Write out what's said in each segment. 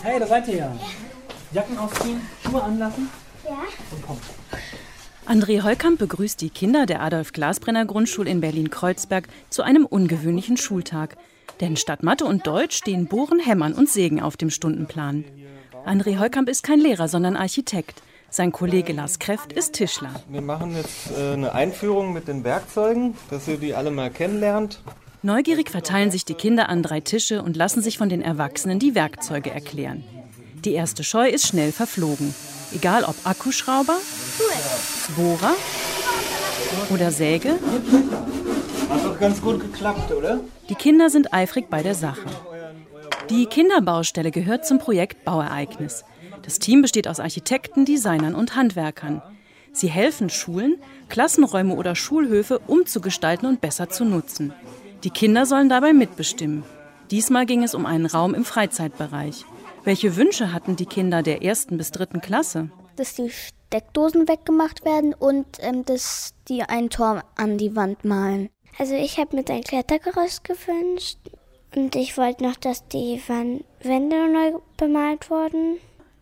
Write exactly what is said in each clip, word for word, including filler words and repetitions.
Hey, da seid ihr ja. Jacken ausziehen, Schuhe anlassen. Ja. Und komm. André Heukamp begrüßt die Kinder der Adolf-Glasbrenner-Grundschule in Berlin-Kreuzberg zu einem ungewöhnlichen Schultag. Denn statt Mathe und Deutsch stehen Bohren, Hämmern und Sägen auf dem Stundenplan. André Heukamp ist kein Lehrer, sondern Architekt. Sein Kollege Lars Kreft ist Tischler. Wir machen jetzt äh, eine Einführung mit den Werkzeugen, dass ihr die alle mal kennenlernt. Neugierig verteilen sich die Kinder an drei Tische und lassen sich von den Erwachsenen die Werkzeuge erklären. Die erste Scheu ist schnell verflogen. Egal ob Akkuschrauber, Bohrer oder Säge. Hat doch ganz gut geklappt, oder? Die Kinder sind eifrig bei der Sache. Die Kinderbaustelle gehört zum Projekt Bauereignis. Das Team besteht aus Architekten, Designern und Handwerkern. Sie helfen Schulen, Klassenräume oder Schulhöfe umzugestalten und besser zu nutzen. Die Kinder sollen dabei mitbestimmen. Diesmal ging es um einen Raum im Freizeitbereich. Welche Wünsche hatten die Kinder der ersten bis dritten Klasse? Dass die Steckdosen weggemacht werden und ähm, dass die ein Tor an die Wand malen. Also ich habe mir ein Klettergerüst gewünscht und ich wollte noch, dass die Wände neu bemalt wurden.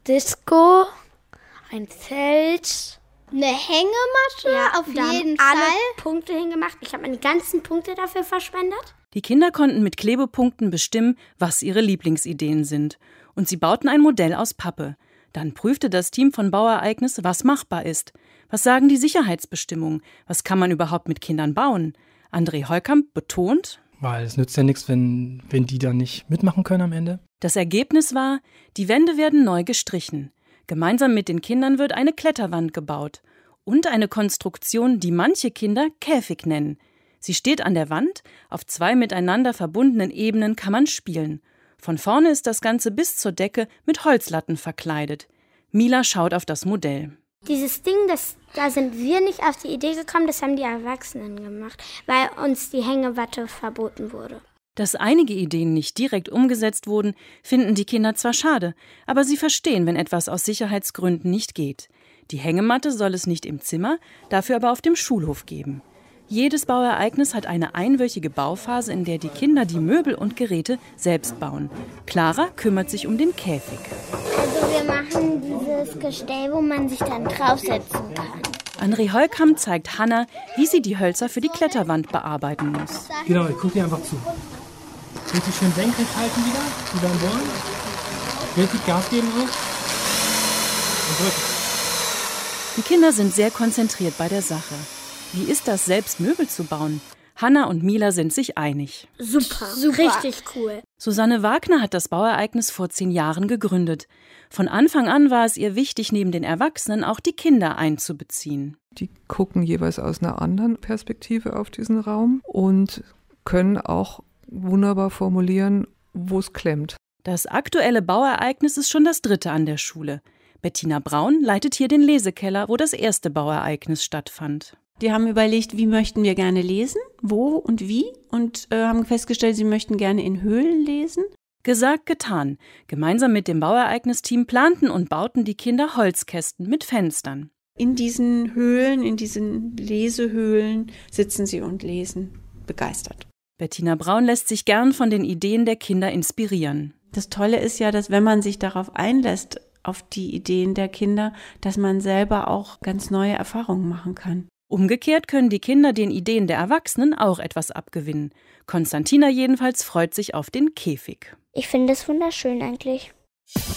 Disco, ein Zelt, eine Hängematte, ja, auf da jeden haben alle Fall. Punkte hingemacht. Ich habe meine ganzen Punkte dafür verschwendet. Die Kinder konnten mit Klebepunkten bestimmen, was ihre Lieblingsideen sind. Und sie bauten ein Modell aus Pappe. Dann prüfte das Team von Bauereignis, was machbar ist. Was sagen die Sicherheitsbestimmungen? Was kann man überhaupt mit Kindern bauen? André Heukamp betont: Weil es nützt ja nichts, wenn, wenn die da nicht mitmachen können am Ende. Das Ergebnis war, die Wände werden neu gestrichen. Gemeinsam mit den Kindern wird eine Kletterwand gebaut. Und eine Konstruktion, die manche Kinder Käfig nennen. Sie steht an der Wand, auf zwei miteinander verbundenen Ebenen kann man spielen. Von vorne ist das Ganze bis zur Decke mit Holzlatten verkleidet. Mila schaut auf das Modell. Dieses Ding, das, da sind wir nicht auf die Idee gekommen, das haben die Erwachsenen gemacht, weil uns die Hängewatte verboten wurde. Dass einige Ideen nicht direkt umgesetzt wurden, finden die Kinder zwar schade, aber sie verstehen, wenn etwas aus Sicherheitsgründen nicht geht. Die Hängematte soll es nicht im Zimmer, dafür aber auf dem Schulhof geben. Jedes Bauereignis hat eine einwöchige Bauphase, in der die Kinder die Möbel und Geräte selbst bauen. Clara kümmert sich um den Käfig. Also wir machen dieses Gestell, wo man sich dann draufsetzen kann. André Heukamp zeigt Hanna, wie sie die Hölzer für die Kletterwand bearbeiten muss. Genau, ich gucke dir einfach zu. Richtig schön senkrecht halten wieder, wie beim Bohren. Richtig Gas geben auch. Und drücken. Die Kinder sind sehr konzentriert bei der Sache. Wie ist das, selbst Möbel zu bauen? Hanna und Mila sind sich einig. Super, Super. Richtig cool. Susanne Wagner hat das Bauereignis vor zehn Jahren gegründet. Von Anfang an war es ihr wichtig, neben den Erwachsenen auch die Kinder einzubeziehen. Die gucken jeweils aus einer anderen Perspektive auf diesen Raum und können auch wunderbar formulieren, wo es klemmt. Das aktuelle Bauereignis ist schon das dritte an der Schule. Bettina Braun leitet hier den Lesekeller, wo das erste Bauereignis stattfand. Die haben überlegt, wie möchten wir gerne lesen, wo und wie, und äh, haben festgestellt, sie möchten gerne in Höhlen lesen. Gesagt, getan. Gemeinsam mit dem Bauereignisteam planten und bauten die Kinder Holzkästen mit Fenstern. In diesen Höhlen, in diesen Lesehöhlen sitzen sie und lesen, begeistert. Bettina Braun lässt sich gern von den Ideen der Kinder inspirieren. Das Tolle ist ja, dass wenn man sich darauf einlässt, auf die Ideen der Kinder, dass man selber auch ganz neue Erfahrungen machen kann. Umgekehrt können die Kinder den Ideen der Erwachsenen auch etwas abgewinnen. Konstantina jedenfalls freut sich auf den Käfig. Ich finde es wunderschön eigentlich.